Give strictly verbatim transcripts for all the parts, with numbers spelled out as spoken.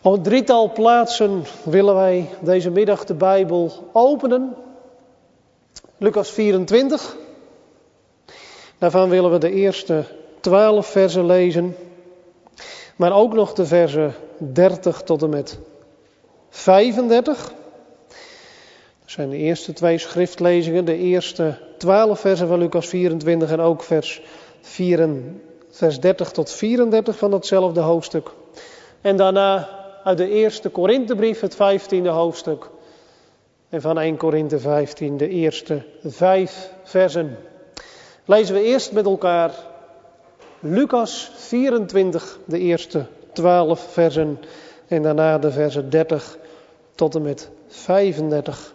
Op een drietal plaatsen willen wij deze middag de Bijbel openen. Lucas vierentwintig. Daarvan willen we de eerste twaalf versen lezen. Maar ook nog de versen dertig tot en met vijfendertig. Dat zijn de eerste twee schriftlezingen. De eerste twaalf versen van Lucas vierentwintig en ook vers, vier, vers dertig tot vierendertig van datzelfde hoofdstuk. En daarna uit de eerste Korinthebrief, het vijftiende hoofdstuk. En van eerste Korinthe vijftien, de eerste vijf versen. Lezen we eerst met elkaar Lucas vierentwintig, de eerste twaalf versen. En daarna de versen dertig tot en met vijfendertig.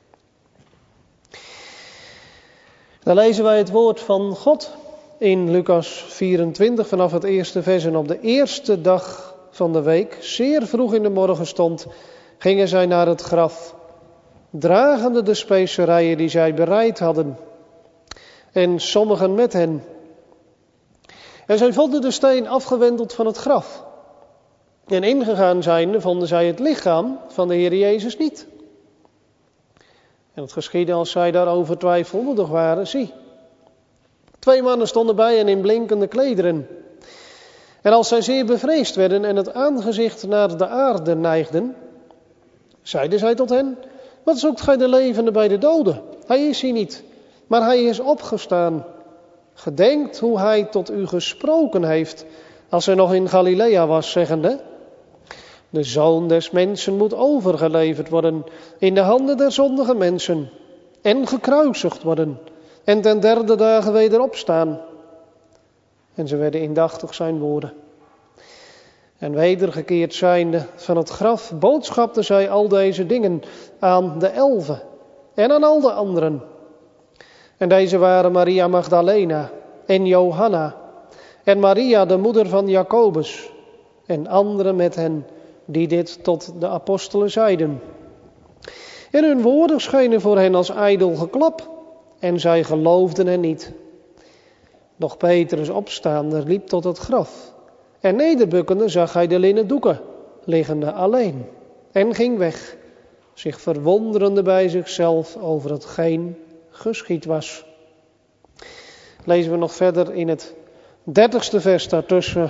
Dan lezen wij het woord van God in Lucas vierentwintig vanaf het eerste vers. En op de eerste dag van de week, zeer vroeg in de morgenstond, gingen zij naar het graf, dragende de specerijen die zij bereid hadden, en sommigen met hen. En zij vonden de steen afgewenteld van het graf. En ingegaan zijnde vonden zij het lichaam van de Heer Jezus niet. En het geschiedde als zij daarover twijfelmoedig waren, zie, twee mannen stonden bij hen in blinkende klederen. En als zij zeer bevreesd werden en het aangezicht naar de aarde neigden, zeiden zij tot hen: wat zoekt gij de levende bij de doden? Hij is hier niet, maar hij is opgestaan. Gedenkt hoe hij tot u gesproken heeft, als hij nog in Galilea was, zeggende: de Zoon des Mensen moet overgeleverd worden in de handen der zondige mensen, en gekruisigd worden, en ten derde dagen weder opstaan. En ze werden indachtig zijn woorden. En wedergekeerd zijnde van het graf boodschapte zij al deze dingen aan de elven en aan al de anderen. En deze waren Maria Magdalena en Johanna en Maria de moeder van Jacobus en anderen met hen die dit tot de apostelen zeiden. En hun woorden schenen voor hen als ijdel geklap en zij geloofden hen niet. Doch Petrus opstaande liep tot het graf. En nederbukkende zag hij de linnen doeken, liggende alleen. En ging weg, zich verwonderende bij zichzelf over hetgeen geschied was. Lezen we nog verder in het dertigste vers daartussen.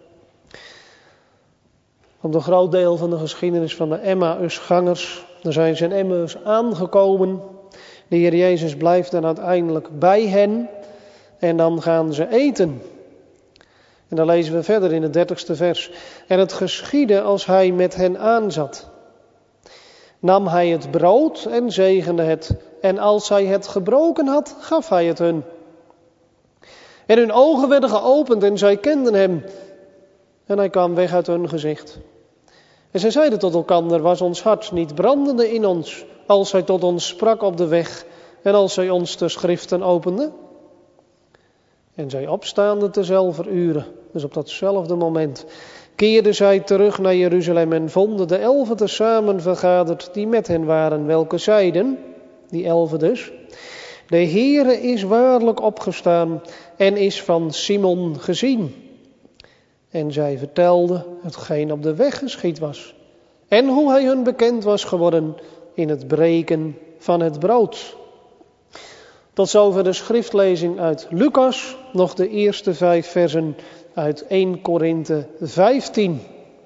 Op een groot deel van de geschiedenis van de Emmausgangers. Dan zijn ze in Emmaus aangekomen. De Heer Jezus blijft dan uiteindelijk bij hen. En dan gaan ze eten. En dan lezen we verder in het dertigste vers. En het geschiedde als hij met hen aanzat. Nam hij het brood en zegende het. En als hij het gebroken had, gaf hij het hun. En hun ogen werden geopend en zij kenden hem. En hij kwam weg uit hun gezicht. En zij zeiden tot elkander: was ons hart niet brandende in ons, als hij tot ons sprak op de weg en als hij ons de schriften opende? En zij opstaande tezelfder uren, dus op datzelfde moment, keerden zij terug naar Jeruzalem en vonden de elfen tezamen vergaderd die met hen waren, welke zeiden, die elfen dus: de Heere is waarlijk opgestaan en is van Simon gezien. En zij vertelden hetgeen op de weg geschied was en hoe hij hun bekend was geworden in het breken van het brood. Tot zover de schriftlezing uit Lucas, nog de eerste vijf versen uit eerste Korinthe vijftien.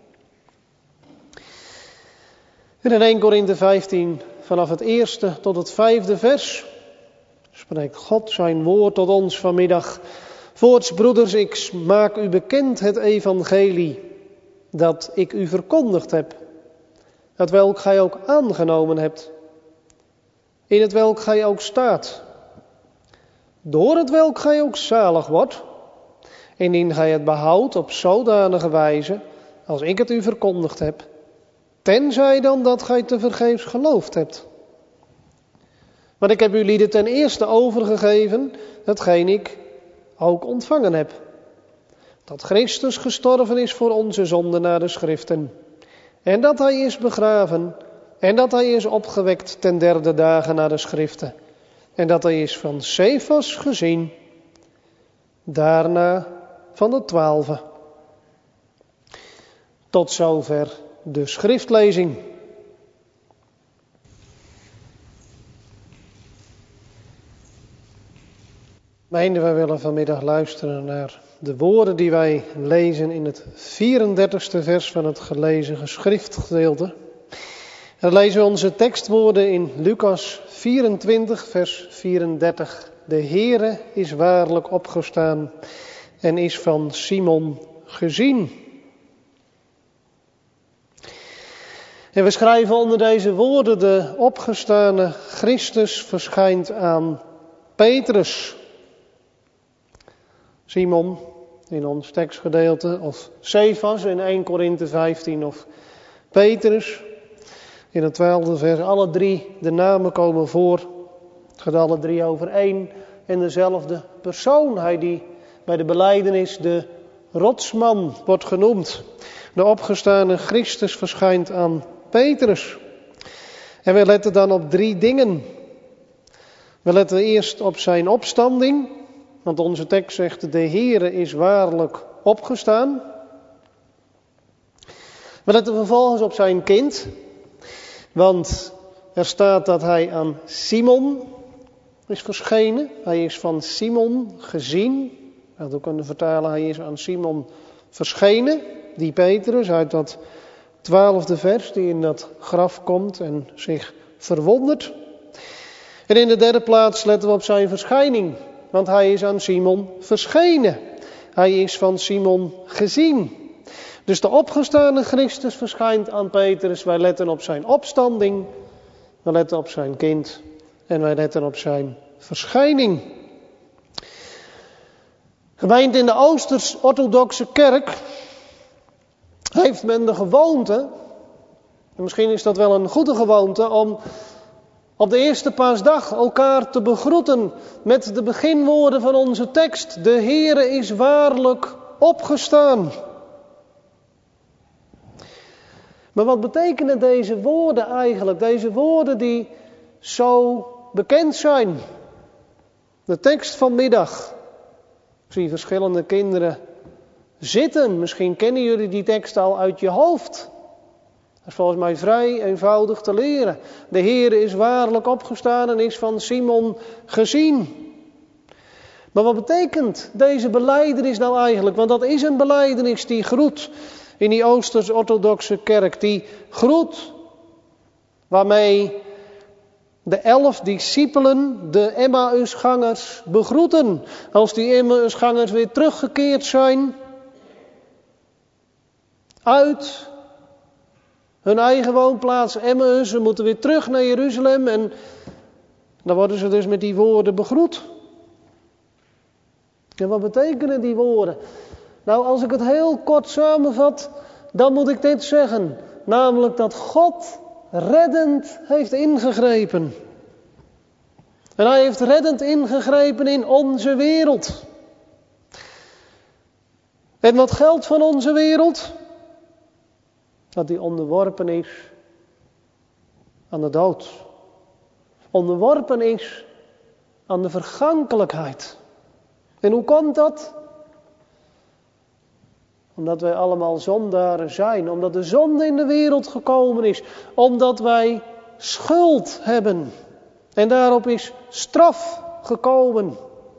En in eerste Korinthe vijftien, vanaf het eerste tot het vijfde vers, spreekt God zijn woord tot ons vanmiddag. Voorts, broeders, ik maak u bekend het evangelie dat ik u verkondigd heb, het welk gij ook aangenomen hebt, in het welk gij ook staat, door het welk gij ook zalig wordt, indien gij het behoudt op zodanige wijze als ik het u verkondigd heb, tenzij dan dat gij tevergeefs geloofd hebt. Want ik heb u lieden ten eerste overgegeven, hetgeen ik ook ontvangen heb, dat Christus gestorven is voor onze zonden naar de schriften, en dat hij is begraven, en dat hij is opgewekt ten derde dagen naar de schriften, en dat hij is van Cephas gezien, daarna van de twaalfen. Tot zover de schriftlezing. Meiden, wij willen vanmiddag luisteren naar de woorden die wij lezen in het vierendertigste vers van het gelezen geschriftgedeelte. En dan lezen we onze tekstwoorden in Lucas vierentwintig, vers vierendertig. De Heere is waarlijk opgestaan en is van Simon gezien. En we schrijven onder deze woorden: de opgestane Christus verschijnt aan Petrus. Simon in ons tekstgedeelte, of Cephas in eerste Korinthe vijftien, of Petrus in het twaalfde vers. Alle drie de namen komen voor. Het gaat alle drie over één en dezelfde persoon. Hij die bij de belijdenis de rotsman wordt genoemd. De opgestane Christus verschijnt aan Petrus. En we letten dan op drie dingen. We letten eerst op zijn opstanding. Want onze tekst zegt: de Heere is waarlijk opgestaan. We letten vervolgens op zijn kind. Want er staat dat hij aan Simon is verschenen. Hij is van Simon gezien. Dat we kunnen vertalen, hij is aan Simon verschenen. Die Petrus uit dat twaalfde vers die in dat graf komt en zich verwondert. En in de derde plaats letten we op zijn verschijning. Want hij is aan Simon verschenen. Hij is van Simon gezien. Dus de opgestane Christus verschijnt aan Petrus. Wij letten op zijn opstanding. We letten op zijn kind. En wij letten op zijn verschijning. Gemeente, in de Oosters-orthodoxe kerk heeft men de gewoonte, en misschien is dat wel een goede gewoonte, om op de eerste paasdag elkaar te begroeten met de beginwoorden van onze tekst. De Heere is waarlijk opgestaan. Maar wat betekenen deze woorden eigenlijk? Deze woorden die zo bekend zijn. De tekst vanmiddag. Ik zie verschillende kinderen zitten. Misschien kennen jullie die tekst al uit je hoofd. Dat is volgens mij vrij eenvoudig te leren. De Heere is waarlijk opgestaan en is van Simon gezien. Maar wat betekent deze belijdenis nou eigenlijk? Want dat is een belijdenis die groet in die Oosters-orthodoxe kerk. Die groet waarmee de elf discipelen de Emmausgangers begroeten. Als die Emmausgangers weer teruggekeerd zijn uit hun eigen woonplaats Emmaus, ze moeten weer terug naar Jeruzalem en dan worden ze dus met die woorden begroet. En wat betekenen die woorden? Nou, als ik het heel kort samenvat, dan moet ik dit zeggen. Namelijk dat God reddend heeft ingegrepen. En hij heeft reddend ingegrepen in onze wereld. En wat geldt van onze wereld? Dat die onderworpen is aan de dood. Onderworpen is aan de vergankelijkheid. En hoe komt dat? Omdat wij allemaal zondaren zijn. Omdat de zonde in de wereld gekomen is. Omdat wij schuld hebben. En daarop is straf gekomen.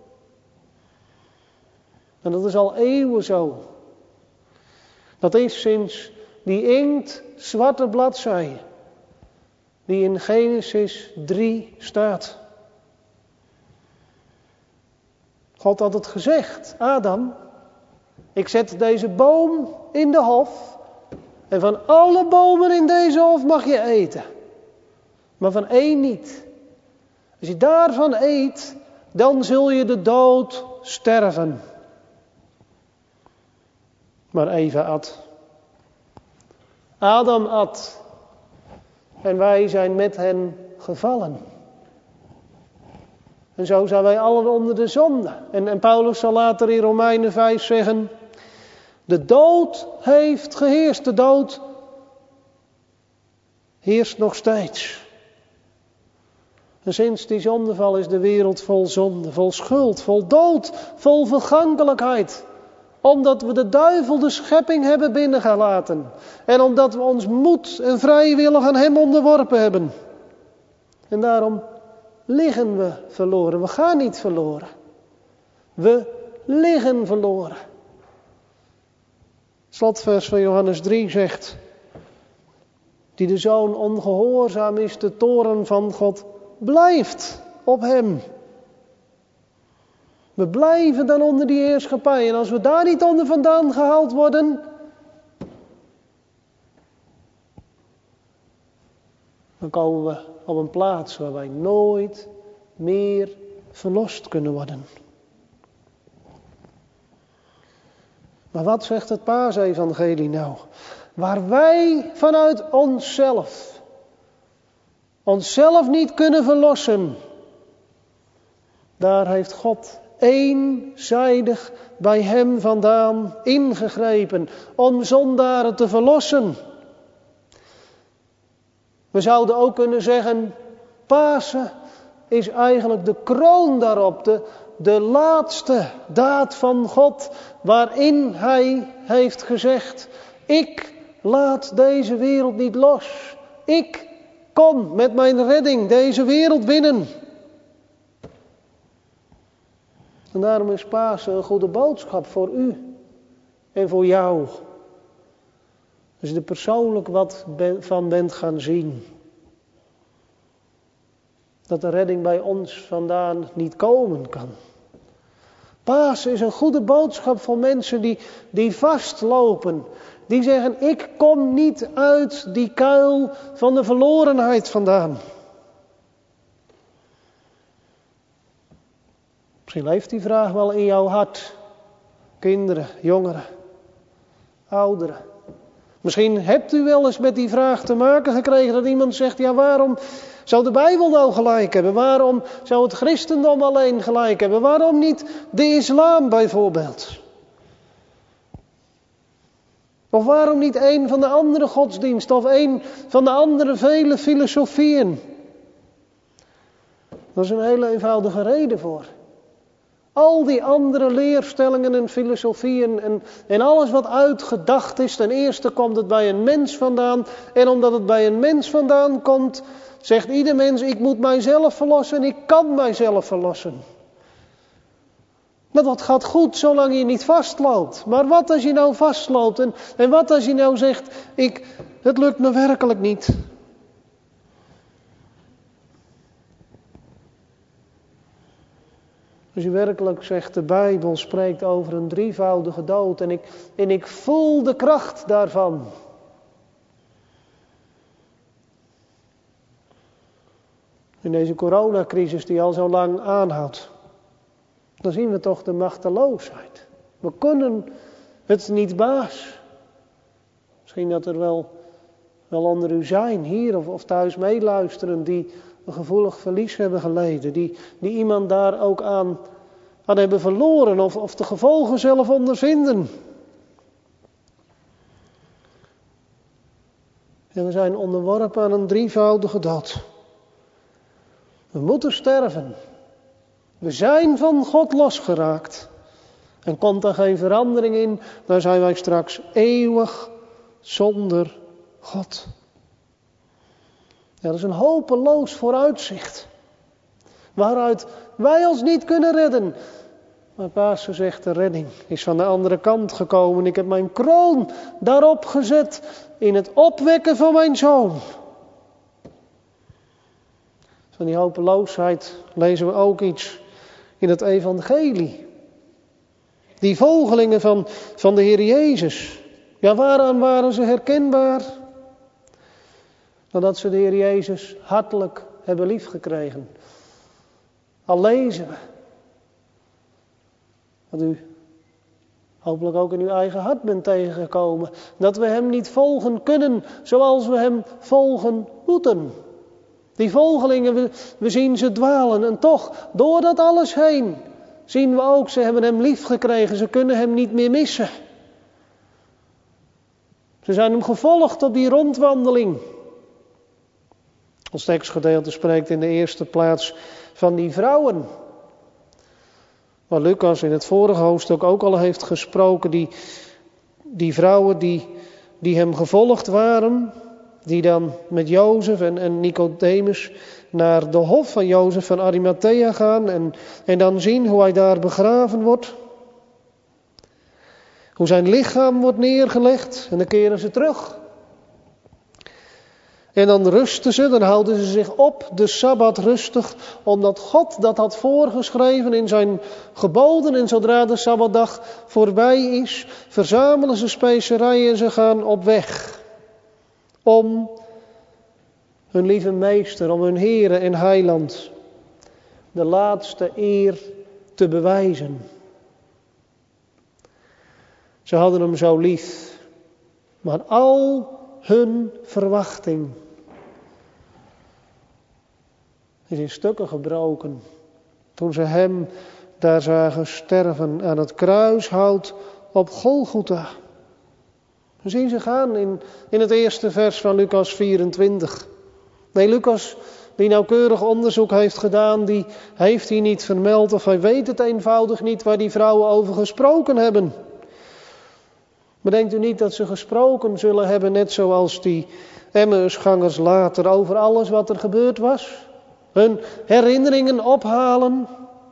En dat is al eeuwen zo. Dat is sinds die inktzwarte bladzij die in Genesis drie staat. God had het gezegd: Adam, ik zet deze boom in de hof en van alle bomen in deze hof mag je eten. Maar van één niet. Als je daarvan eet, dan zul je de dood sterven. Maar Eva at. Adam at. En wij zijn met hen gevallen. En zo zijn wij allen onder de zonde. En, en Paulus zal later in Romeinen vijf zeggen: de dood heeft geheerst. De dood heerst nog steeds. En sinds die zondeval is de wereld vol zonde, vol schuld, vol dood, vol vergankelijkheid. Omdat we de duivel de schepping hebben binnengelaten. En omdat we ons moed en vrijwillig aan hem onderworpen hebben. En daarom liggen we verloren. We gaan niet verloren. We liggen verloren. Het slotvers van Johannes drie zegt: die de zoon ongehoorzaam is, de toorn van God blijft op hem. We blijven dan onder die heerschappij. En als we daar niet onder vandaan gehaald worden, dan komen we op een plaats waar wij nooit meer verlost kunnen worden. Maar wat zegt het Paasevangelie nou? Waar wij vanuit onszelf, onszelf niet kunnen verlossen, daar heeft God eenzijdig bij hem vandaan ingegrepen om zondaren te verlossen. We zouden ook kunnen zeggen, Pasen is eigenlijk de kroon daarop, de, de laatste daad van God, waarin hij heeft gezegd: ik laat deze wereld niet los. Ik kom met mijn redding deze wereld binnen. En daarom is Pasen een goede boodschap voor u en voor jou. Als je er persoonlijk wat van bent gaan zien. Dat de redding bij ons vandaan niet komen kan. Pasen is een goede boodschap voor mensen die, die vastlopen. Die zeggen: ik kom niet uit die kuil van de verlorenheid vandaan. Misschien leeft die vraag wel in jouw hart. Kinderen, jongeren, ouderen. Misschien hebt u wel eens met die vraag te maken gekregen dat iemand zegt: ja, waarom zou de Bijbel nou gelijk hebben? Waarom zou het christendom alleen gelijk hebben? Waarom niet de islam bijvoorbeeld? Of waarom niet een van de andere godsdiensten of een van de andere vele filosofieën? Daar is een hele eenvoudige reden voor. Al die andere leerstellingen en filosofieën en, en alles wat uitgedacht is, ten eerste komt het bij een mens vandaan. En omdat het bij een mens vandaan komt, zegt ieder mens: ik moet mijzelf verlossen en ik kan mijzelf verlossen. Maar dat gaat goed zolang je niet vastloopt. Maar wat als je nou vastloopt en, en wat als je nou zegt: ik, het lukt me werkelijk niet. Als je werkelijk zegt: de Bijbel spreekt over een drievoudige dood en ik, en ik voel de kracht daarvan. In deze coronacrisis die al zo lang aanhoudt, dan zien we toch de machteloosheid. We kunnen het niet baas. Misschien dat er wel, wel onder u zijn, hier of, of thuis meeluisteren, die een gevoelig verlies hebben geleden. Die, die iemand daar ook aan, aan hebben verloren of, of de gevolgen zelf ondervinden. En we zijn onderworpen aan een drievoudige dood. We moeten sterven. We zijn van God losgeraakt. En komt er geen verandering in, dan zijn wij straks eeuwig zonder God. Ja, dat is een hopeloos vooruitzicht. Waaruit wij ons niet kunnen redden. Maar Pasen zegt: de redding is van de andere kant gekomen. Ik heb mijn kroon daarop gezet in het opwekken van mijn zoon. Van die hopeloosheid lezen we ook iets in het evangelie. Die volgelingen van, van de Heer Jezus. Ja, waaraan waren ze herkenbaar? Nadat ze de Heer Jezus hartelijk hebben liefgekregen. Al lezen we, wat u hopelijk ook in uw eigen hart bent tegengekomen, dat we hem niet volgen kunnen zoals we hem volgen moeten. Die volgelingen, we, we zien ze dwalen en toch, door dat alles heen, zien we ook, ze hebben hem liefgekregen, ze kunnen hem niet meer missen. Ze zijn hem gevolgd op die rondwandeling. Ons tekstgedeelte spreekt in de eerste plaats van die vrouwen. Waar Lucas in het vorige hoofdstuk ook al heeft gesproken, die, die vrouwen die, die hem gevolgd waren, die dan met Jozef en, en Nicodemus naar de hof van Jozef van Arimathea gaan en, en dan zien hoe hij daar begraven wordt. Hoe zijn lichaam wordt neergelegd en dan keren ze terug. En dan rusten ze, dan houden ze zich op de Sabbat rustig, omdat God dat had voorgeschreven in zijn geboden. En zodra de Sabbatdag voorbij is, verzamelen ze specerijen en ze gaan op weg. Om hun lieve meester, om hun Heere en Heiland de laatste eer te bewijzen. Ze hadden hem zo lief, maar al hun verwachting is in stukken gebroken toen ze hem daar zagen sterven aan het kruishout op Golgotha. We zien ze gaan in, in het eerste vers van Lucas vierentwintig. Nee, Lucas, die nauwkeurig onderzoek heeft gedaan, die heeft hij niet vermeld of hij weet het eenvoudig niet waar die vrouwen over gesproken hebben. Maar denkt u niet dat ze gesproken zullen hebben, net zoals die Emmausgangers later, over alles wat er gebeurd was? Hun herinneringen ophalen.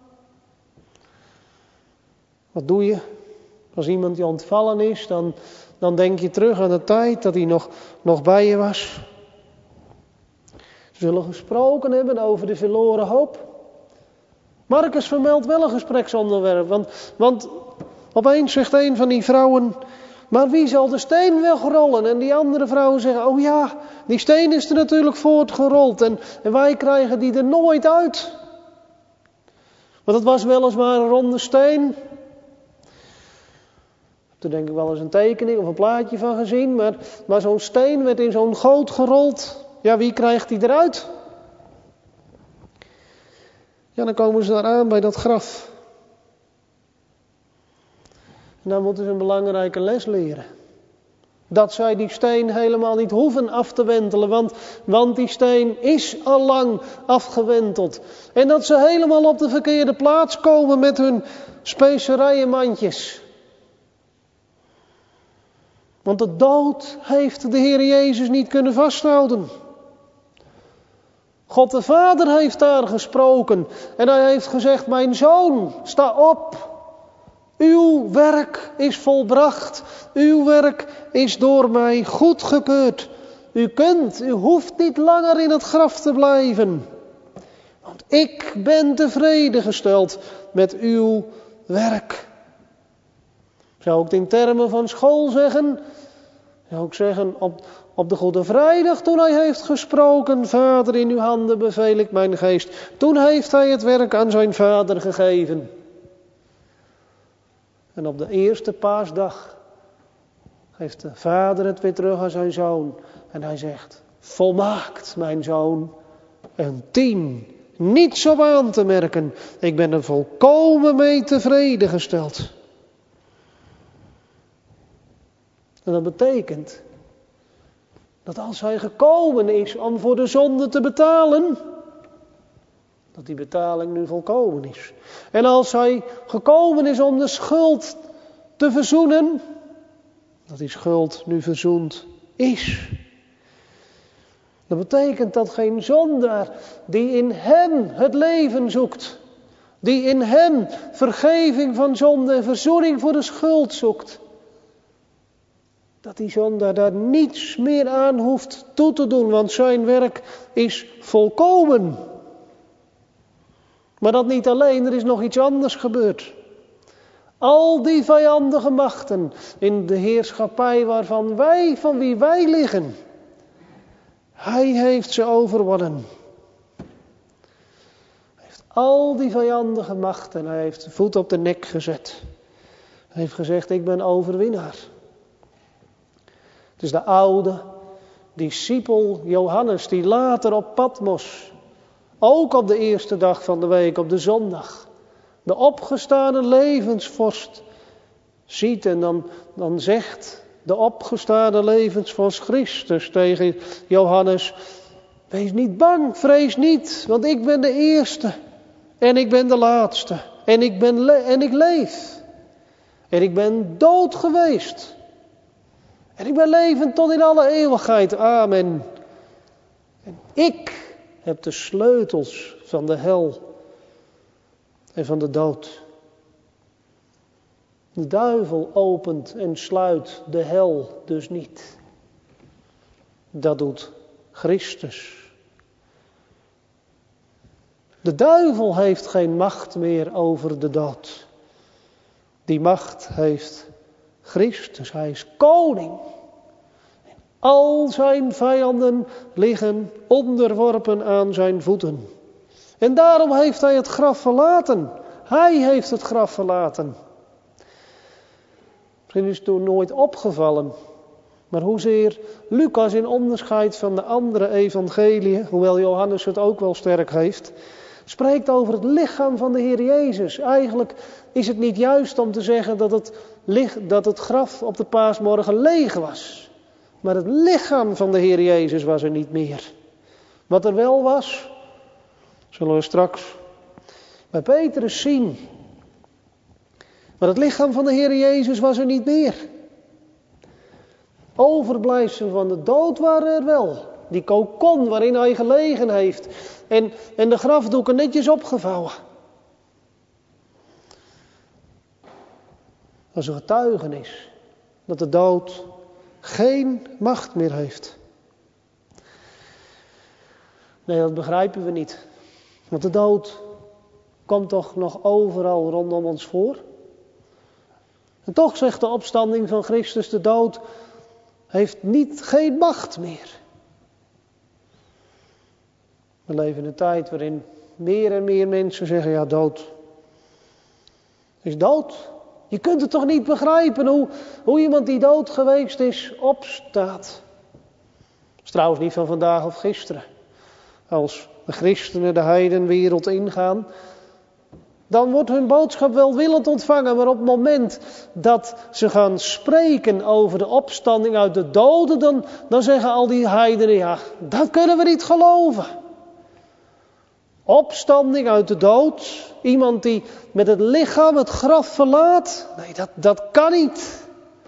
Wat doe je? Als iemand die ontvallen is, dan, dan denk je terug aan de tijd dat hij nog, nog bij je was. Ze zullen gesproken hebben over de verloren hoop. Marcus vermeldt wel een gespreksonderwerp, want, want opeens zegt een van die vrouwen: maar wie zal de steen wegrollen? En die andere vrouwen zeggen: oh ja, die steen is er natuurlijk voortgerold en, en wij krijgen die er nooit uit. Want het was weliswaar een ronde steen. Toen denk ik wel eens een tekening of een plaatje van gezien, maar, maar zo'n steen werd in zo'n goot gerold. Ja, wie krijgt die eruit? Ja, dan komen ze daar aan bij dat graf. En dan moeten ze een belangrijke les leren. Dat zij die steen helemaal niet hoeven af te wentelen, want, want die steen is al lang afgewenteld. En dat ze helemaal op de verkeerde plaats komen met hun specerijenmandjes. Want de dood heeft de Heer Jezus niet kunnen vasthouden. God de Vader heeft daar gesproken en hij heeft gezegd: mijn zoon, sta op. Uw werk is volbracht. Uw werk is door mij goedgekeurd. U kunt, u hoeft niet langer in het graf te blijven. Want ik ben tevreden gesteld met uw werk. Zou ik het in termen van school zeggen? Zou ik zeggen op, op de Goede Vrijdag toen hij heeft gesproken: Vader, in uw handen beveel ik mijn geest. Toen heeft hij het werk aan zijn vader gegeven. En op de eerste paasdag geeft de vader het weer terug aan zijn zoon. En hij zegt: volmaakt, mijn zoon. Een tien. Niets op aan te merken. Ik ben er volkomen mee tevreden gesteld. En dat betekent dat als hij gekomen is om voor de zonde te betalen, dat die betaling nu volkomen is. En als hij gekomen is om de schuld te verzoenen, dat die schuld nu verzoend is. Dat betekent dat geen zondaar die in hem het leven zoekt, die in hem vergeving van zonde en verzoening voor de schuld zoekt, dat die zondaar daar niets meer aan hoeft toe te doen, want zijn werk is volkomen. Maar dat niet alleen, er is nog iets anders gebeurd. Al die vijandige machten in de heerschappij waarvan wij, van wie wij liggen, hij heeft ze overwonnen. Hij heeft al die vijandige machten, hij heeft de voet op de nek gezet. Hij heeft gezegd: ik ben overwinnaar. Het is de oude discipel Johannes die later op Patmos, ook op de eerste dag van de week, op de zondag, de opgestane levensvorst ziet. En dan, dan zegt de opgestane levensvorst Christus tegen Johannes: wees niet bang, vrees niet, want ik ben de eerste en ik ben de laatste en ik, ben le- en ik leef. En ik ben dood geweest. En ik ben levend tot in alle eeuwigheid. Amen. En ik heb de sleutels van de hel en van de dood. De duivel opent en sluit de hel dus niet. Dat doet Christus. De duivel heeft geen macht meer over de dood. Die macht heeft Christus. Hij is koning. Al zijn vijanden liggen onderworpen aan zijn voeten. En daarom heeft hij het graf verlaten. Hij heeft het graf verlaten. Misschien is het toen nooit opgevallen. Maar hoezeer Lucas in onderscheid van de andere evangeliën, hoewel Johannes het ook wel sterk heeft, spreekt over het lichaam van de Heer Jezus. Eigenlijk is het niet juist om te zeggen dat het, dat het graf op de paasmorgen leeg was. Maar het lichaam van de Heer Jezus was er niet meer. Wat er wel was, zullen we straks bij Petrus zien. Maar het lichaam van de Heer Jezus was er niet meer. Overblijfselen van de dood waren er wel. Die kokon waarin hij gelegen heeft. En, en de grafdoeken netjes opgevouwen. Dat is een getuigenis. Dat de dood geen macht meer heeft. Nee, dat begrijpen we niet. Want de dood komt toch nog overal rondom ons voor. En toch zegt de opstanding van Christus, de dood heeft niet, geen macht meer. We leven in een tijd waarin meer en meer mensen zeggen, ja, dood is dood. Je kunt het toch niet begrijpen hoe, hoe iemand die dood geweest is opstaat. Dat is trouwens niet van vandaag of gisteren. Als de christenen de heidenwereld ingaan, dan wordt hun boodschap welwillend ontvangen. Maar op het moment dat ze gaan spreken over de opstanding uit de doden, dan, dan zeggen al die heidenen, ja, dat kunnen we niet geloven. Opstanding uit de dood, iemand die met het lichaam het graf verlaat, nee, dat, dat kan niet.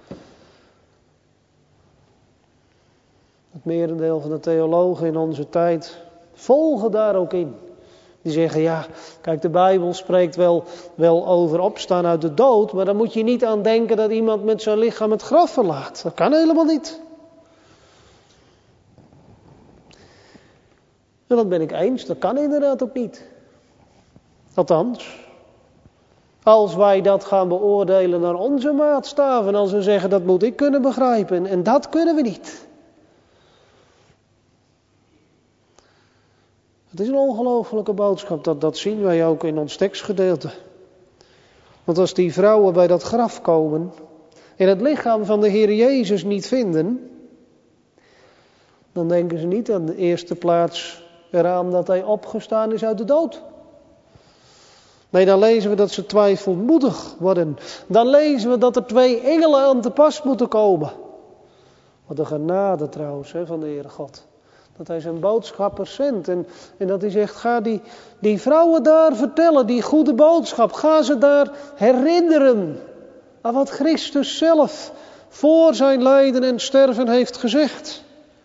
Het merendeel van de theologen in onze tijd volgen daar ook in. Die zeggen, ja, kijk, de Bijbel spreekt wel, wel over opstaan uit de dood, maar dan moet je niet aan denken dat iemand met zijn lichaam het graf verlaat. Dat kan helemaal niet. En dat ben ik eens, dat kan inderdaad ook niet. Althans, als wij dat gaan beoordelen naar onze maatstaven, als we zeggen dat moet ik kunnen begrijpen, en dat kunnen we niet. Het is een ongelofelijke boodschap, dat, dat zien wij ook in ons tekstgedeelte. Want als die vrouwen bij dat graf komen en het lichaam van de Heer Jezus niet vinden, dan denken ze niet aan de eerste plaats eraan dat hij opgestaan is uit de dood. Nee, dan lezen we dat ze twijfelmoedig worden. Dan lezen we dat er twee engelen aan te pas moeten komen. Wat een genade trouwens hè, van de Heere God. Dat hij zijn boodschappers zendt. En, en dat hij zegt, ga die, die vrouwen daar vertellen, die goede boodschap. Ga ze daar herinneren aan wat Christus zelf voor zijn lijden en sterven heeft gezegd.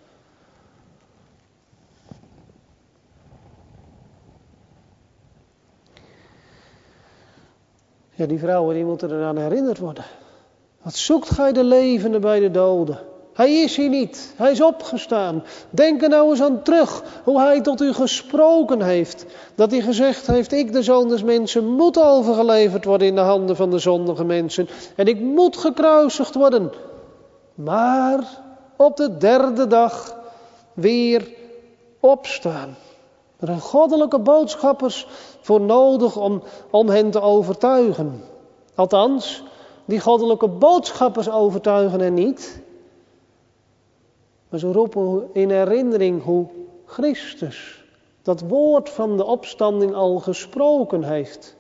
Ja, die vrouwen die moeten eraan herinnerd worden. Wat zoekt gij de levende bij de doden? Hij is hier niet. Hij is opgestaan. Denk er nou eens aan terug. Hoe hij tot u gesproken heeft. Dat hij gezegd heeft. Ik de zoon des mensen moet overgeleverd worden in de handen van de zondige mensen. En ik moet gekruisigd worden. Maar op de derde dag weer opstaan. Er zijn goddelijke boodschappers voor nodig om, om hen te overtuigen. Althans, die goddelijke boodschappers overtuigen hen niet. Maar ze roepen in herinnering hoe Christus dat woord van de opstanding al gesproken heeft.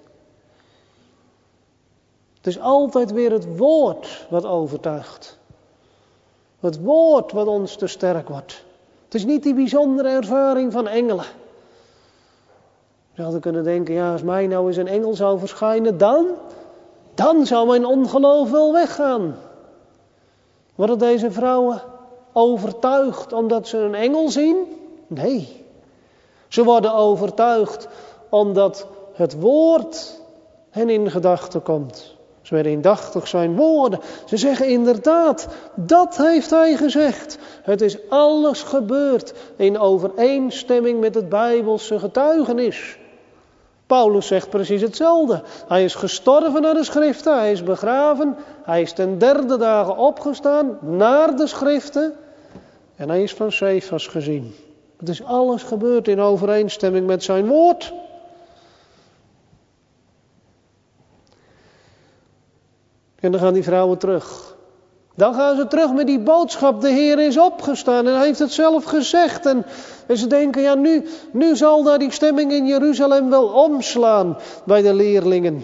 Het is altijd weer het woord wat overtuigt. Het woord wat ons te sterk wordt. Het is niet die bijzondere ervaring van engelen. Je zou kunnen denken, ja, als mij nou eens een engel zou verschijnen, dan, dan zou mijn ongeloof wel weggaan. Worden deze vrouwen overtuigd omdat ze een engel zien? Nee. Ze worden overtuigd omdat het woord hen in gedachten komt. Ze werden indachtig zijn woorden. Ze zeggen inderdaad, dat heeft hij gezegd. Het is alles gebeurd in overeenstemming met het Bijbelse getuigenis. Paulus zegt precies hetzelfde. Hij is gestorven naar de schriften, hij is begraven, hij is ten derde dagen opgestaan naar de schriften en hij is van Cephas gezien. Het is alles gebeurd in overeenstemming met zijn woord. En dan gaan die vrouwen terug. Dan gaan ze terug met die boodschap, de Heer is opgestaan en hij heeft het zelf gezegd. En, en ze denken, ja nu, nu zal daar die stemming in Jeruzalem wel omslaan bij de leerlingen.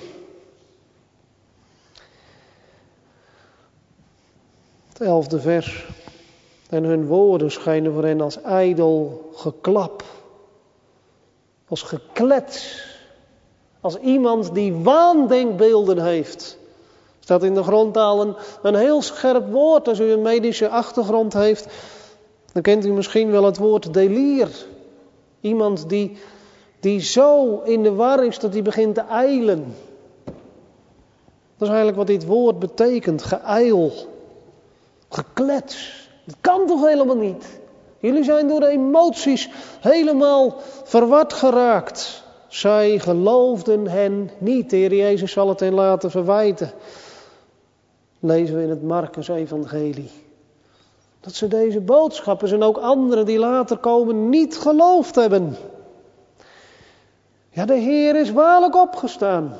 Het elfde vers. En hun woorden schijnen voor hen als ijdel geklap. Als geklets. Als iemand die waandenkbeelden heeft. Staat in de grondtaal een, een heel scherp woord. Als u een medische achtergrond heeft, dan kent u misschien wel het woord delier. Iemand die, die zo in de war is dat hij begint te ijlen. Dat is eigenlijk wat dit woord betekent. Geijl. Geklets. Dat kan toch helemaal niet? Jullie zijn door de emoties helemaal verward geraakt. Zij geloofden hen niet. De Heer Jezus zal het hen laten verwijten. Lezen we in het Markus-evangelie. Dat ze deze boodschappers en ook anderen die later komen niet geloofd hebben. Ja, de Heer is waarlijk opgestaan.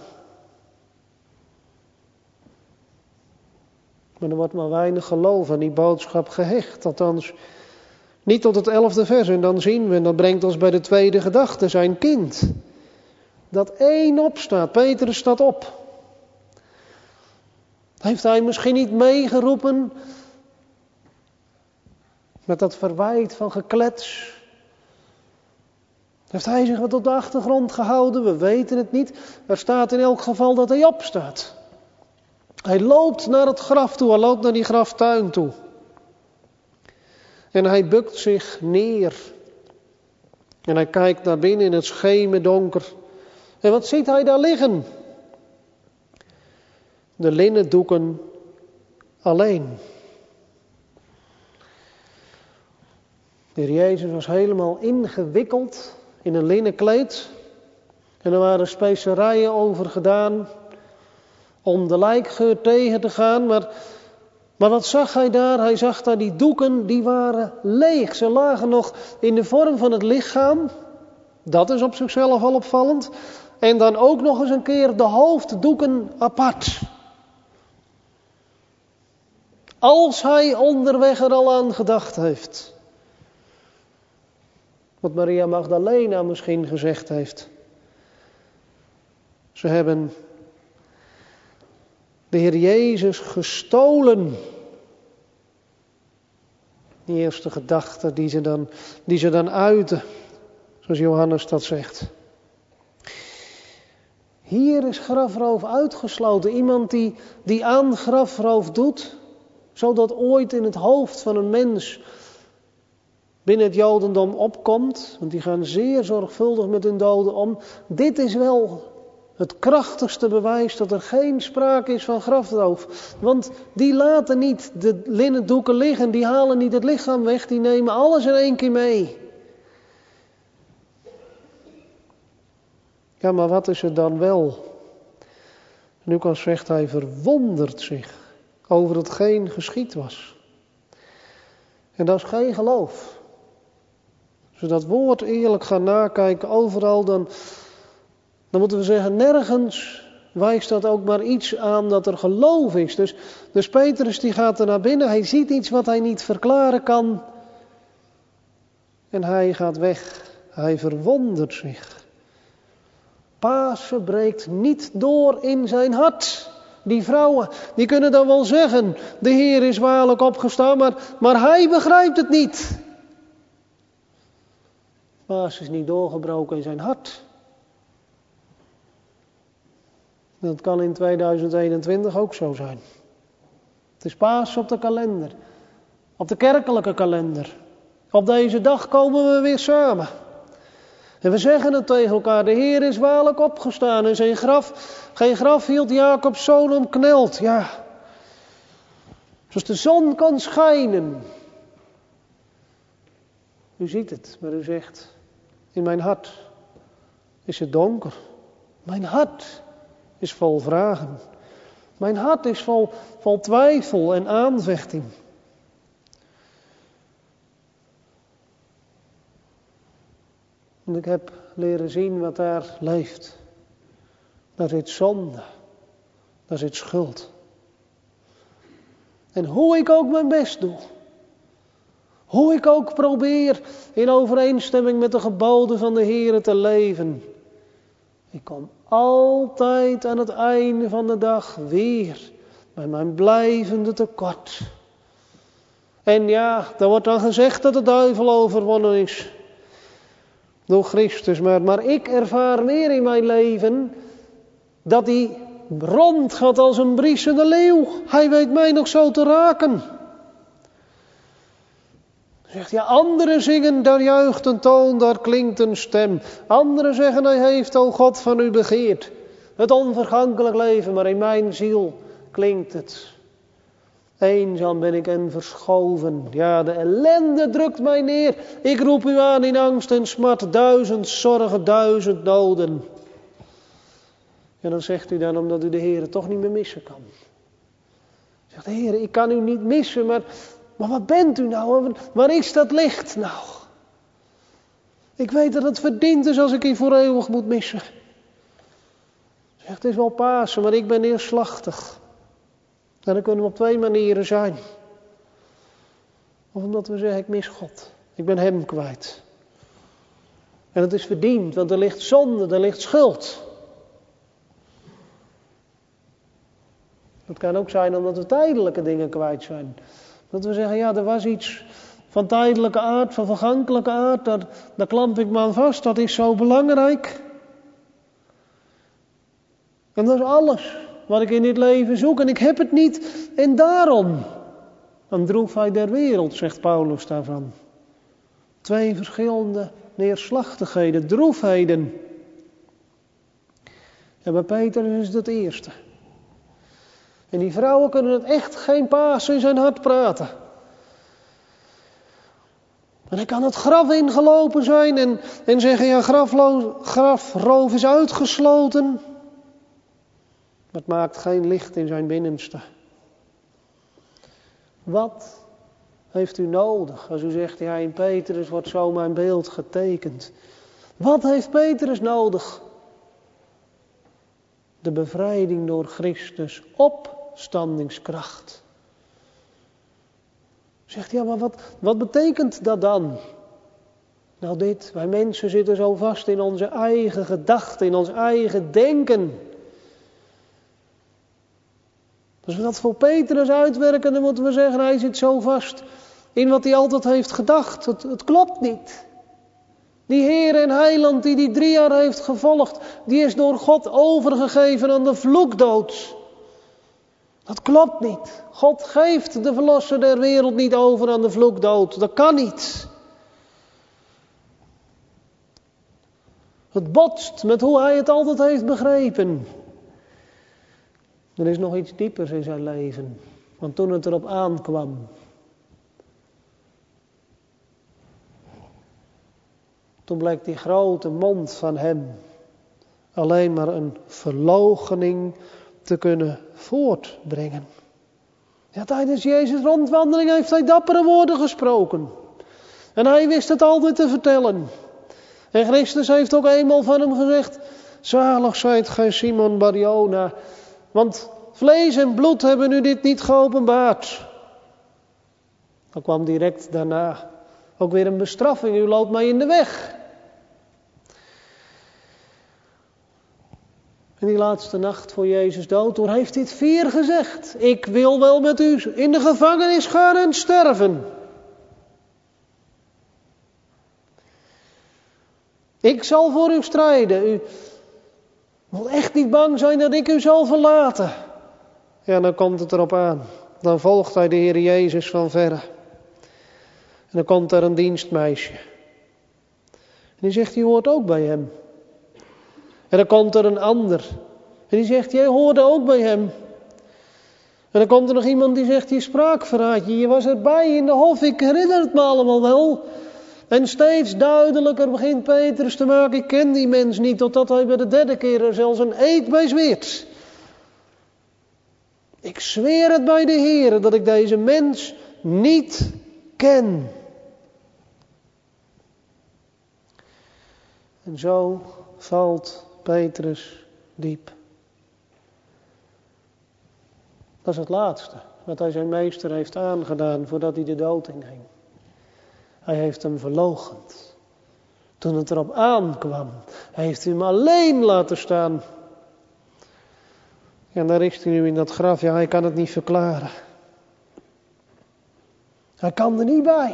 Maar er wordt maar weinig geloof aan die boodschap gehecht. Althans, niet tot het elfde vers. En dan zien we, en dat brengt ons bij de tweede gedachte, zijn kind. Dat één opstaat. Petrus staat op. Heeft hij misschien niet meegeroepen met dat verwijt van geklets? Heeft hij zich wat op de achtergrond gehouden? We weten het niet. Er staat in elk geval dat hij opstaat. Hij loopt naar het graf toe, hij loopt naar die graftuin toe. En hij bukt zich neer. En hij kijkt naar binnen in het schemerdonker. En wat ziet hij daar liggen? De linnen doeken alleen. De Heer Jezus was helemaal ingewikkeld in een linnen kleed. En er waren specerijen over gedaan om de lijkgeur tegen te gaan. Maar, maar wat zag hij daar? Hij zag daar die doeken, die waren leeg. Ze lagen nog in de vorm van het lichaam. Dat is op zichzelf al opvallend. En dan ook nog eens een keer de hoofddoeken apart. Als hij onderweg er al aan gedacht heeft. Wat Maria Magdalena misschien gezegd heeft. Ze hebben de Heer Jezus gestolen. Die eerste gedachte die ze dan, die ze dan uiten. Zoals Johannes dat zegt. Hier is grafroof uitgesloten. Iemand die, die aan grafroof doet. Zodat ooit in het hoofd van een mens binnen het Jodendom opkomt. Want die gaan zeer zorgvuldig met hun doden om. Dit is wel het krachtigste bewijs dat er geen sprake is van grafroof. Want die laten niet de linnen doeken liggen. Die halen niet het lichaam weg. Die nemen alles in één keer mee. Ja, maar wat is er dan wel? Lucas zegt, hij verwondert zich over hetgeen geschied was. En dat is geen geloof. Als we dat woord eerlijk gaan nakijken overal, dan, dan moeten we zeggen, nergens wijst dat ook maar iets aan dat er geloof is. Dus, dus Petrus die gaat er naar binnen, hij ziet iets wat hij niet verklaren kan. En hij gaat weg. Hij verwondert zich. Pasen breekt niet door in zijn hart. Die vrouwen, die kunnen dan wel zeggen, de Heer is waarlijk opgestaan, maar, maar hij begrijpt het niet. Pasen is niet doorgebroken in zijn hart. Dat kan in tweeduizend eenentwintig ook zo zijn. Het is Paas op de kalender. Op de kerkelijke kalender. Op deze dag komen we weer samen. En we zeggen het tegen elkaar. De Heer is waarlijk opgestaan. En zijn graf, geen graf hield Jacob's zoon omkneld. Ja. Zoals de zon kan schijnen. U ziet het, maar u zegt. In mijn hart is het donker. Mijn hart is vol vragen. Mijn hart is vol, vol twijfel en aanvechting. En ik heb leren zien wat daar leeft. Daar zit zonde. Daar zit schuld. En hoe ik ook mijn best doe. Hoe ik ook probeer in overeenstemming met de geboden van de Heer te leven. Ik kom altijd aan het einde van de dag weer bij mijn blijvende tekort. En ja, er wordt dan gezegd dat de duivel overwonnen is. Door Christus, maar, maar ik ervaar meer in mijn leven dat hij rondgaat als een briesende leeuw. Hij weet mij nog zo te raken. Zegt ja, anderen zingen, daar juicht een toon, daar klinkt een stem. Anderen zeggen, hij heeft, o God, van u begeerd. Het onvergankelijk leven, maar in mijn ziel klinkt het. Eenzaam ben ik en verschoven. Ja, de ellende drukt mij neer. Ik roep u aan in angst en smart. Duizend zorgen, duizend noden. En dan zegt u dan, omdat u de Heer toch niet meer missen kan. Zegt de Heer, ik kan u niet missen, maar, maar wat bent u nou? Waar is dat licht nou? Ik weet dat het verdiend is als ik u voor eeuwig moet missen. Zegt, het is wel Pasen, maar ik ben neerslachtig. En dan kunnen we op twee manieren zijn. Of omdat we zeggen, ik mis God. Ik ben hem kwijt. En het is verdiend, want er ligt zonde, er ligt schuld. Het kan ook zijn omdat we tijdelijke dingen kwijt zijn. Dat we zeggen, ja, er was iets van tijdelijke aard, van vergankelijke aard. Daar, daar klamp ik me aan vast, dat is zo belangrijk. En dat is alles wat ik in dit leven zoek. En ik heb het niet. En daarom een droefheid der wereld, zegt Paulus daarvan. Twee verschillende neerslachtigheden, droefheden. En bij Peter is het het eerste. En die vrouwen kunnen het echt geen paas in zijn hart praten. En hij kan het graf ingelopen zijn en, en zeggen, ja, graflo- grafroof is uitgesloten. Maar het maakt geen licht in zijn binnenste. Wat heeft u nodig als u zegt, ja, in Petrus wordt zo mijn beeld getekend. Wat heeft Petrus nodig? De bevrijding door Christus, opstandingskracht. Zegt, ja, maar wat, wat betekent dat dan? Nou dit, wij mensen zitten zo vast in onze eigen gedachten, in ons eigen denken. Als we dat voor Petrus uitwerken, dan moeten we zeggen, hij zit zo vast in wat hij altijd heeft gedacht. Het, het klopt niet. Die Heer en Heiland die die drie jaar heeft gevolgd, die is door God overgegeven aan de vloekdood. Dat klopt niet. God geeft de verlosser der wereld niet over aan de vloekdood. Dat kan niet. Het botst met hoe hij het altijd heeft begrepen. Er is nog iets diepers in zijn leven. Want toen het erop aankwam, toen bleek die grote mond van hem alleen maar een verloochening te kunnen voortbrengen. Ja, tijdens Jezus' rondwandeling heeft hij dappere woorden gesproken. En hij wist het altijd te vertellen. En Christus heeft ook eenmaal van hem gezegd, zalig zijt gij Simon Bar-Jona, want vlees en bloed hebben u dit niet geopenbaard. Dan kwam direct daarna ook weer een bestraffing, u loopt mij in de weg. En die laatste nacht voor Jezus dood, toen heeft hij het vier gezegd. Ik wil wel met u in de gevangenis gaan en sterven. Ik zal voor u strijden. U, Moet echt niet bang zijn dat ik u zal verlaten. Ja, dan komt het erop aan. Dan volgt hij de Heer Jezus van verre. En dan komt er een dienstmeisje. En die zegt, je hoort ook bij hem. En dan komt er een ander. En die zegt, jij hoorde ook bij hem. En dan komt er nog iemand die zegt, je spraakverraad je. Je was erbij in de hof, ik herinner het me allemaal wel. En steeds duidelijker begint Petrus te maken, ik ken die mens niet. Totdat hij bij de derde keer er zelfs een eed bij zweert. Ik zweer het bij de Heer dat ik deze mens niet ken. En zo valt Petrus diep. Dat is het laatste wat hij zijn meester heeft aangedaan voordat hij de dood inging. Hij heeft hem verloochend. Toen het erop aankwam, hij heeft hem alleen laten staan. En daar is hij nu in dat graf. Ja, hij kan het niet verklaren. Hij kan er niet bij.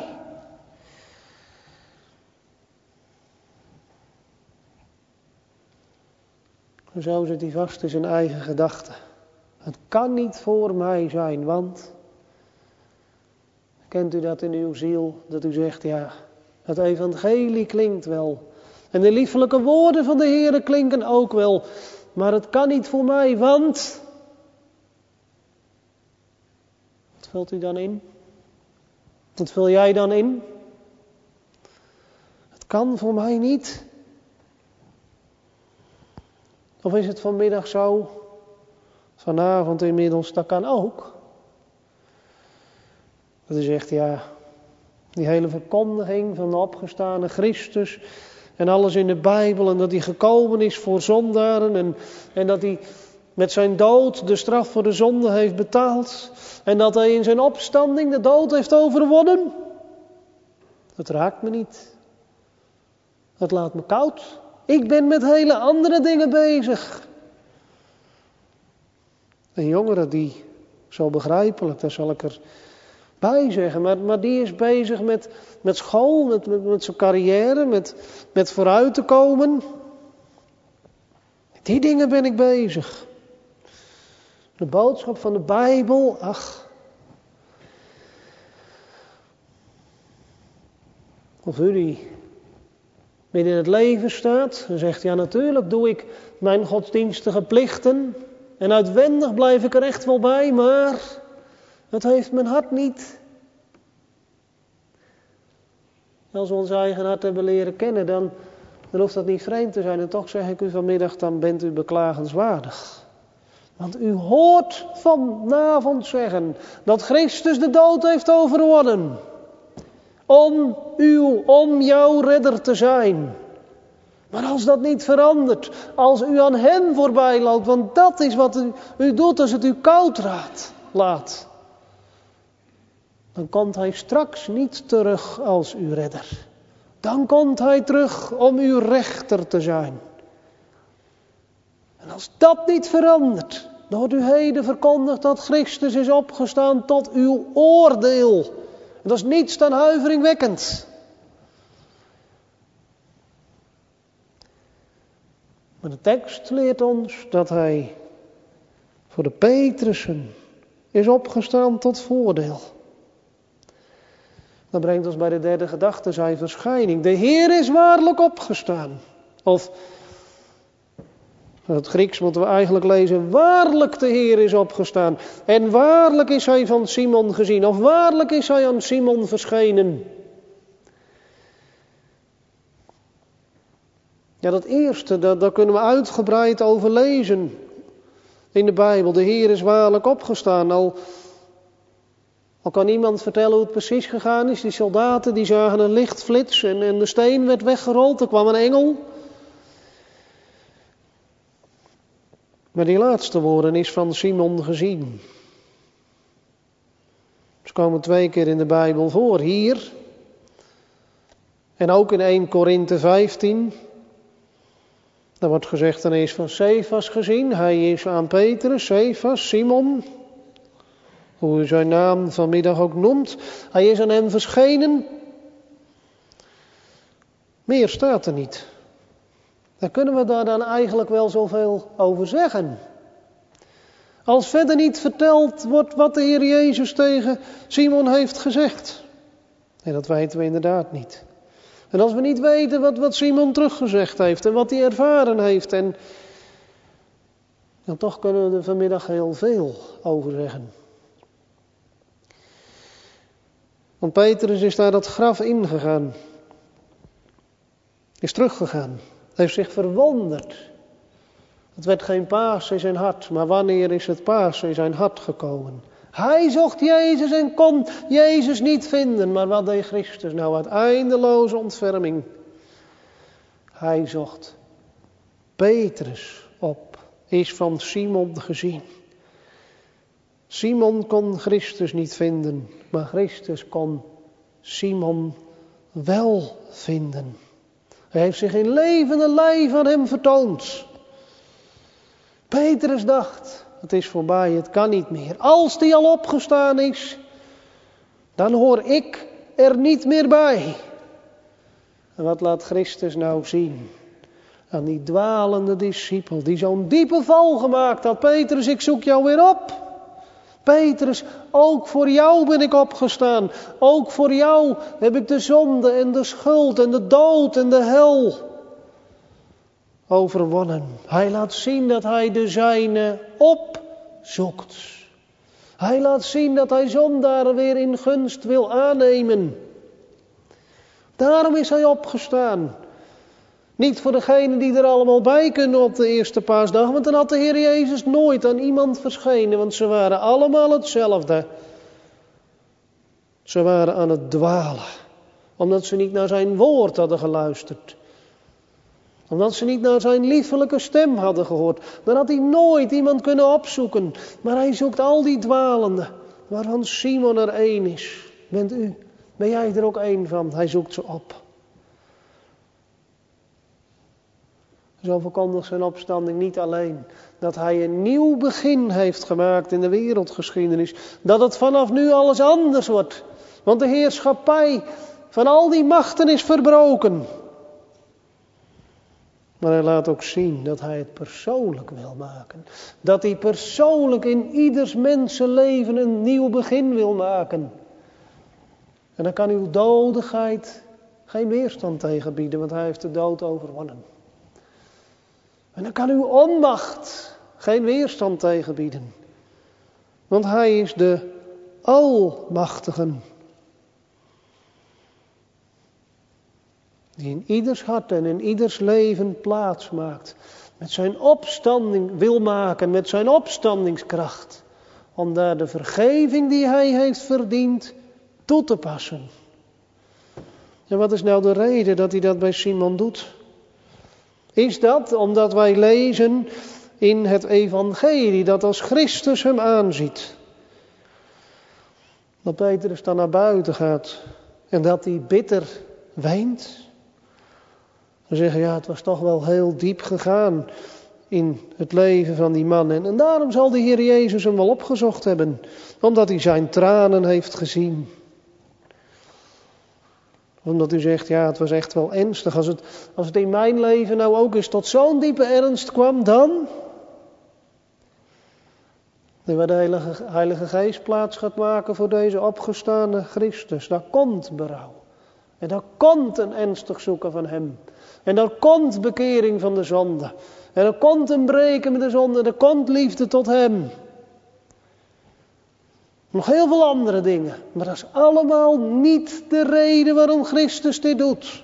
En zo zit hij vast in zijn eigen gedachten. Het kan niet voor mij zijn, want... Kent u dat in uw ziel? Dat u zegt, ja, het evangelie klinkt wel. En de liefelijke woorden van de Heer klinken ook wel. Maar het kan niet voor mij, want... Wat vult u dan in? Wat vul jij dan in? Het kan voor mij niet. Of is het vanmiddag zo? Vanavond inmiddels, dat kan ook. Dat u zegt, ja, die hele verkondiging van de opgestane Christus en alles in de Bijbel en dat hij gekomen is voor zondaren en, en dat hij met zijn dood de straf voor de zonde heeft betaald en dat hij in zijn opstanding de dood heeft overwonnen. Dat raakt me niet. Dat laat me koud. Ik ben met hele andere dingen bezig. Een jongere die, zo begrijpelijk, daar zal ik er bij zeggen, maar, maar die is bezig met, met school, met, met, met zijn carrière, met, met vooruit te komen. Die dingen ben ik bezig. De boodschap van de Bijbel, ach. Of u die midden in het leven staat en zegt, ja natuurlijk doe ik mijn godsdienstige plichten en uitwendig blijf ik er echt wel bij, maar het heeft mijn hart niet. Als we ons eigen hart hebben leren kennen, dan, dan hoeft dat niet vreemd te zijn. En toch zeg ik u vanmiddag, dan bent u beklagenswaardig. Want u hoort vanavond zeggen dat Christus de dood heeft overwonnen. Om uw, om jouw redder te zijn. Maar als dat niet verandert, als u aan hem voorbij loopt, want dat is wat u, u doet als het u koud raakt, laat. Dan komt hij straks niet terug als uw redder. Dan komt hij terug om uw rechter te zijn. En als dat niet verandert, dan wordt u heden verkondigd dat Christus is opgestaan tot uw oordeel. En dat is niets dan huiveringwekkend. Maar de tekst leert ons dat hij voor de Petrussen is opgestaan tot voordeel. Dat brengt ons bij de derde gedachte, zijn verschijning. De Heer is waarlijk opgestaan. Of, in het Grieks moeten we eigenlijk lezen, waarlijk de Heer is opgestaan. En waarlijk is hij van Simon gezien. Of waarlijk is hij aan Simon verschenen. Ja, dat eerste, daar, daar kunnen we uitgebreid over lezen in de Bijbel. De Heer is waarlijk opgestaan. Al, al kan niemand vertellen hoe het precies gegaan is. Die soldaten die zagen een lichtflits en, en de steen werd weggerold. Er kwam een engel. Maar die laatste woorden is van Simon gezien. Ze komen twee keer in de Bijbel voor. Hier en ook in eerste Korinthe vijftien. Daar wordt gezegd, dan is van Cephas gezien. Hij is aan Petrus, Cephas, Simon. Hoe u zijn naam vanmiddag ook noemt. Hij is aan hem verschenen. Meer staat er niet. Dan kunnen we daar dan eigenlijk wel zoveel over zeggen. Als verder niet verteld wordt wat de Heer Jezus tegen Simon heeft gezegd. En dat weten we inderdaad niet. En als we niet weten wat, wat Simon teruggezegd heeft en wat hij ervaren heeft. En dan toch kunnen we er vanmiddag heel veel over zeggen. Want Petrus is daar dat graf ingegaan. Is teruggegaan. Heeft zich verwonderd. Het werd geen paas in zijn hart. Maar wanneer is het paas in zijn hart gekomen? Hij zocht Jezus en kon Jezus niet vinden. Maar wat deed Christus nou uit eindeloze ontferming? Hij zocht Petrus op. Is van Simon gezien. Simon kon Christus niet vinden. Maar Christus kon Simon wel vinden. Hij heeft zich in levende lijf aan hem vertoond. Petrus dacht, het is voorbij, het kan niet meer. Als die al opgestaan is, dan hoor ik er niet meer bij. En wat laat Christus nou zien? Aan die dwalende discipel, die zo'n diepe val gemaakt had. Petrus, ik zoek jou weer op. Petrus, ook voor jou ben ik opgestaan. Ook voor jou heb ik de zonde en de schuld en de dood en de hel overwonnen. Hij laat zien dat hij de zijne opzoekt. Hij laat zien dat hij zondaren weer in gunst wil aannemen. Daarom is hij opgestaan. Niet voor degenen die er allemaal bij kunnen op de eerste paasdag. Want dan had de Heer Jezus nooit aan iemand verschenen. Want ze waren allemaal hetzelfde. Ze waren aan het dwalen. Omdat ze niet naar zijn woord hadden geluisterd. Omdat ze niet naar zijn liefelijke stem hadden gehoord. Dan had hij nooit iemand kunnen opzoeken. Maar hij zoekt al die dwalenden. Waarvan Simon er één is. Bent u? Ben jij er ook één van? Hij zoekt ze op. Zo verkondigt zijn opstanding niet alleen dat hij een nieuw begin heeft gemaakt in de wereldgeschiedenis. Dat het vanaf nu alles anders wordt. Want de heerschappij van al die machten is verbroken. Maar hij laat ook zien dat hij het persoonlijk wil maken. Dat hij persoonlijk in ieders mensenleven een nieuw begin wil maken. En dan kan uw dodigheid geen weerstand tegen bieden, want hij heeft de dood overwonnen. En dan kan uw onmacht geen weerstand tegen bieden. Want hij is de Almachtige. Die in ieders hart en in ieders leven plaats maakt. Met zijn opstanding wil maken, met zijn opstandingskracht. Om daar de vergeving die hij heeft verdiend toe te passen. En wat is nou de reden dat hij dat bij Simon doet? Is dat omdat wij lezen in het evangelie dat als Christus hem aanziet. Dat Petrus dan naar buiten gaat en dat hij bitter weent. Dan zeggen ja, het was toch wel heel diep gegaan in het leven van die man. En, en daarom zal de Heer Jezus hem wel opgezocht hebben. Omdat hij zijn tranen heeft gezien. Omdat u zegt, ja, het was echt wel ernstig. Als het, als het in mijn leven nou ook eens tot zo'n diepe ernst kwam, dan... Waar de Heilige, Heilige Geest plaats gaat maken voor deze opgestane Christus. Daar komt berouw. En daar komt een ernstig zoeken van hem. En daar komt bekering van de zonde. En er komt een breken met de zonde. En er komt liefde tot hem. Nog heel veel andere dingen. Maar dat is allemaal niet de reden waarom Christus dit doet.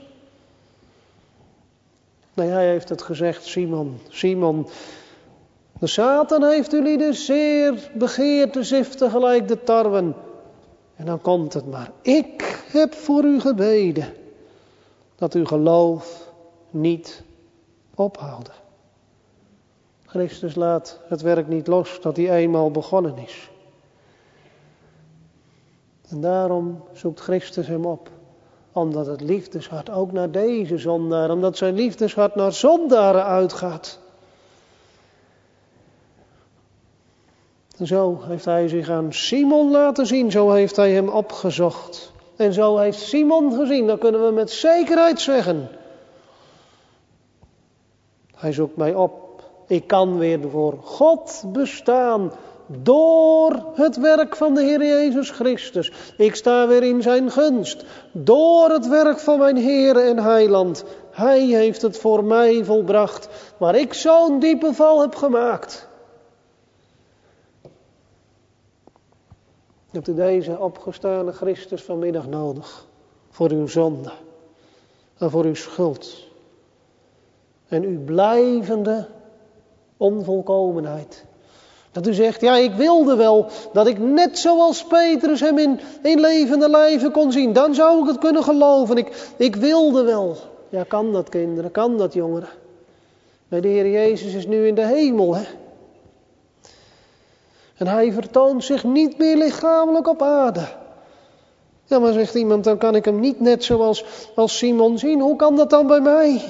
Nee, hij heeft het gezegd, Simon. Simon, de Satan heeft jullie zeer begeerd te ziften gelijk de tarwe. En dan komt het maar. Ik heb voor u gebeden. Dat uw geloof niet ophouden. Christus laat het werk niet los dat hij eenmaal begonnen is. En daarom zoekt Christus hem op. Omdat het liefdeshart ook naar deze zondaar, omdat zijn liefdeshart naar zondaren uitgaat. En zo heeft hij zich aan Simon laten zien, zo heeft hij hem opgezocht. En zo heeft Simon gezien, dat kunnen we met zekerheid zeggen. Hij zoekt mij op. Ik kan weer voor God bestaan door het werk van de Heer Jezus Christus. Ik sta weer in zijn gunst door het werk van mijn Heer en Heiland. Hij heeft het voor mij volbracht, waar ik zo'n diepe val heb gemaakt. Hebt u deze opgestane Christus vanmiddag nodig voor uw zonde en voor uw schuld en uw blijvende onvolkomenheid. Dat u zegt, ja, ik wilde wel dat ik net zoals Petrus hem in, in levende lijven kon zien. Dan zou ik het kunnen geloven. Ik, ik wilde wel. Ja, kan dat, kinderen, kan dat, jongeren. Maar de Heer Jezus is nu in de hemel, hè. En hij vertoont zich niet meer lichamelijk op aarde. Ja, maar zegt iemand, dan kan ik hem niet net zoals als Simon zien. Hoe kan dat dan bij mij?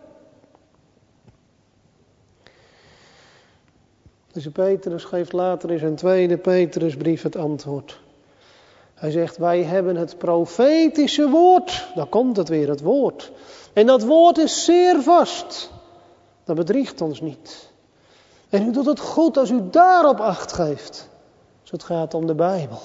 Dus Petrus geeft later in zijn tweede Petrusbrief het antwoord. Hij zegt, wij hebben het profetische woord. Daar komt het weer, het woord. En dat woord is zeer vast. Dat bedriegt ons niet. En u doet het goed als u daarop acht geeft. Als het gaat om de Bijbel.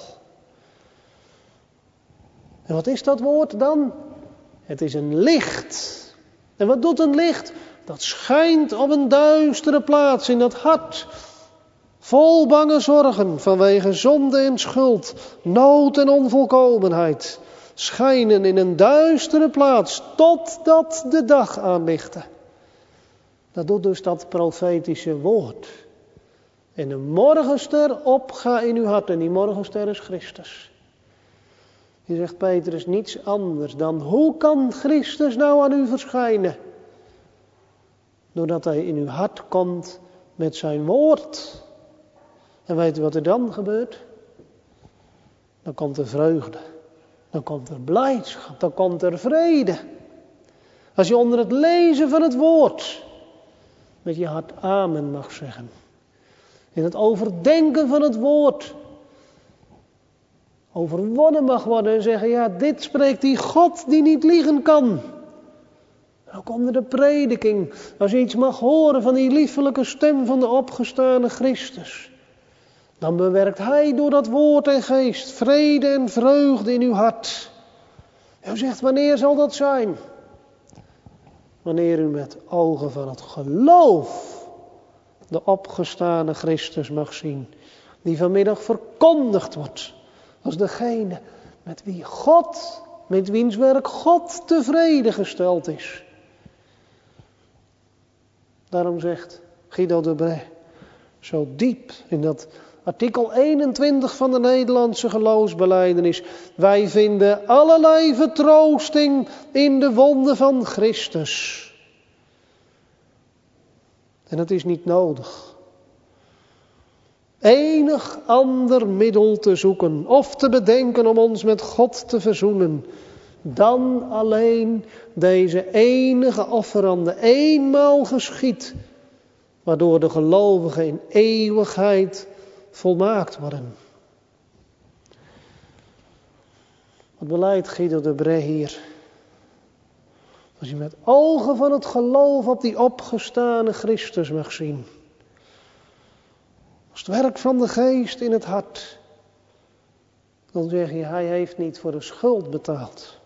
En wat is dat woord dan? Het is een licht. En wat doet een licht? Dat schijnt op een duistere plaats in dat hart. Vol bange zorgen vanwege zonde en schuld, nood en onvolkomenheid. Schijnen in een duistere plaats totdat de dag aanlichtte. Dat doet dus dat profetische woord. En een morgenster opga in uw hart. En die morgenster is Christus. Je zegt Petrus niets anders dan, hoe kan Christus nou aan u verschijnen? Doordat hij in uw hart komt met zijn woord. En weet u wat er dan gebeurt? Dan komt er vreugde. Dan komt er blijdschap. Dan komt er vrede. Als je onder het lezen van het woord met je hart amen mag zeggen. In het overdenken van het woord overwonnen mag worden en zeggen, ja, dit spreekt die God die niet liegen kan. Ook onder de prediking, als je iets mag horen van die liefelijke stem van de opgestane Christus. Dan bewerkt hij door dat woord en geest vrede en vreugde in uw hart. En u zegt, wanneer zal dat zijn? Wanneer u met ogen van het geloof de opgestane Christus mag zien. Die vanmiddag verkondigd wordt. Als degene met wie God, met wiens werk God tevreden gesteld is. Daarom zegt Guido de Brès zo diep in dat artikel eenentwintig van de Nederlandse geloofsbelijdenis. Wij vinden allerlei vertroosting in de wonden van Christus. En het is niet nodig enig ander middel te zoeken of te bedenken om ons met God te verzoenen, dan alleen deze enige offerande eenmaal geschied, waardoor de gelovigen in eeuwigheid volmaakt worden. Wat beleidt Guido de Brès hier? Als je met ogen van het geloof op die opgestane Christus mag zien. Als het werk van de geest in het hart. Dan zeg je, hij heeft niet voor de schuld betaald.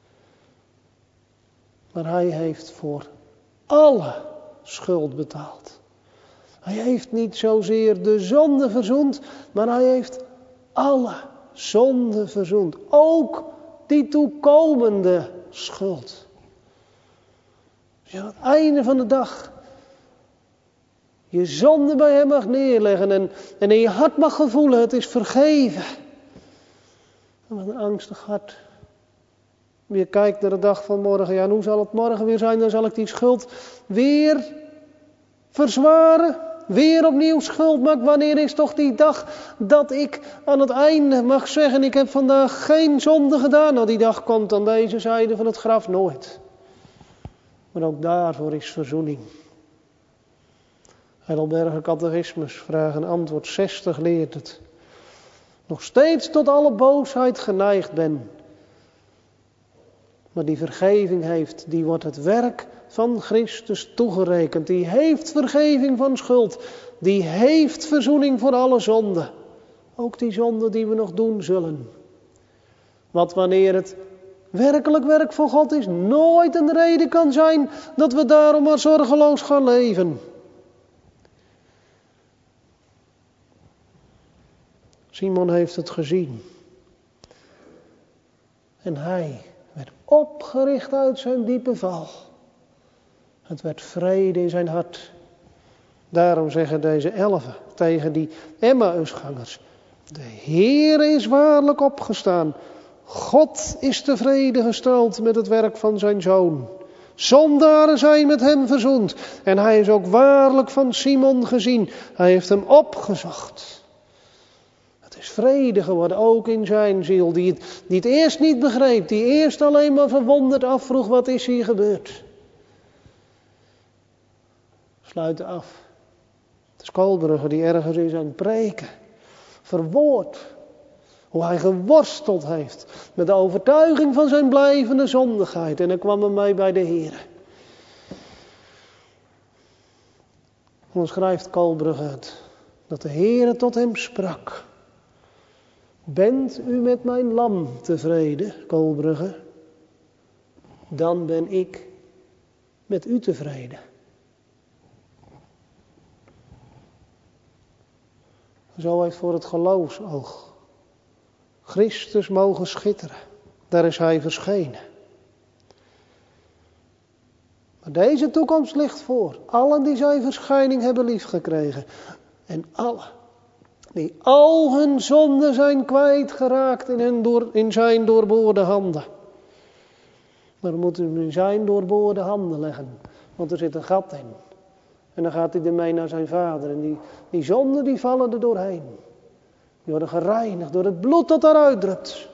Maar hij heeft voor alle schuld betaald. Hij heeft niet zozeer de zonde verzoend, maar hij heeft alle zonde verzoend. Ook die toekomende schuld. Als je aan het einde van de dag je zonde bij hem mag neerleggen en, en in je hart mag gevoelen, het is vergeven. En wat een angstig hart. Je kijkt naar de dag van morgen, ja, en hoe zal het morgen weer zijn? Dan zal ik die schuld weer verzwaren, weer opnieuw schuld maken. Wanneer is toch die dag dat ik aan het einde mag zeggen, ik heb vandaag geen zonde gedaan. Nou, die dag komt aan deze zijde van het graf nooit. Maar ook daarvoor is verzoening. Heidelberger Catechismus, vraag en antwoord zestig leert het. Nog steeds tot alle boosheid geneigd ben. Maar die vergeving heeft, die wordt het werk van Christus toegerekend. Die heeft vergeving van schuld. Die heeft verzoening voor alle zonden. Ook die zonden die we nog doen zullen. Wat wanneer het werkelijk werk van God is, nooit een reden kan zijn dat we daarom maar zorgeloos gaan leven. Simon heeft het gezien. En hij werd opgericht uit zijn diepe val. Het werd vrede in zijn hart. Daarom zeggen deze elfen tegen die Emmausgangers: de Heer is waarlijk opgestaan. God is tevreden gesteld met het werk van zijn Zoon. Zondaren zijn met hem verzoend. En hij is ook waarlijk van Simon gezien. Hij heeft hem opgezocht. Het is vrede geworden, ook in zijn ziel. Die het, die het eerst niet begreep. Die eerst alleen maar verwonderd afvroeg: wat is hier gebeurd? Sluiten af. Het is Kolbrugge die ergens is aan het preken. Verwoord. Hoe hij geworsteld heeft met de overtuiging van zijn blijvende zondigheid. En dan kwam hij mee bij de Heer. Dan schrijft Kolbrugge het, dat de Heer tot hem sprak. Bent u met mijn lam tevreden, Kolbrugge? Dan ben ik met u tevreden. Zo heeft voor het geloofsoog Christus mogen schitteren. Daar is hij verschenen. Maar deze toekomst ligt voor. Allen die zijn verschijning hebben liefgekregen. En allen die al hun zonden zijn kwijtgeraakt in, hun door, in zijn doorboorde handen. Maar we moeten hem in zijn doorboorde handen leggen. Want er zit een gat in. En dan gaat hij ermee naar zijn vader. En die, die zonden die vallen er doorheen. Die worden gereinigd door het bloed dat daaruit drupt.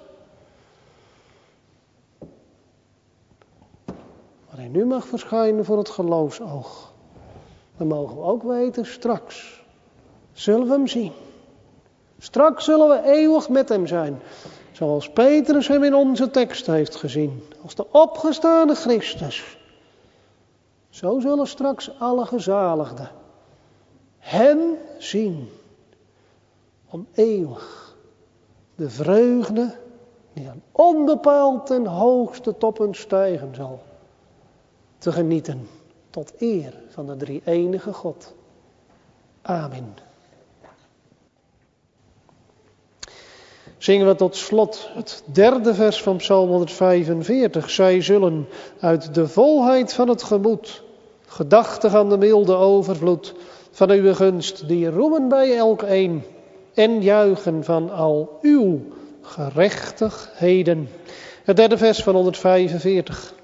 Maar hij nu mag verschijnen voor het geloofsoog. Dan mogen we ook weten, straks zullen we hem zien. Straks zullen we eeuwig met hem zijn. Zoals Petrus hem in onze tekst heeft gezien. Als de opgestane Christus. Zo zullen straks alle gezaligden hem zien. Om eeuwig de vreugde die aan onbepaald ten hoogste toppen stijgen zal. Te genieten tot eer van de drie-enige God. Amen. Zingen we tot slot het derde vers van Psalm honderdvijfenveertig. Zij zullen uit de volheid van het gemoed, gedachtig aan de milde overvloed van uw gunst, die roemen bij elk een en juichen van al uw gerechtigheden. Het derde vers van honderdvijfenveertig.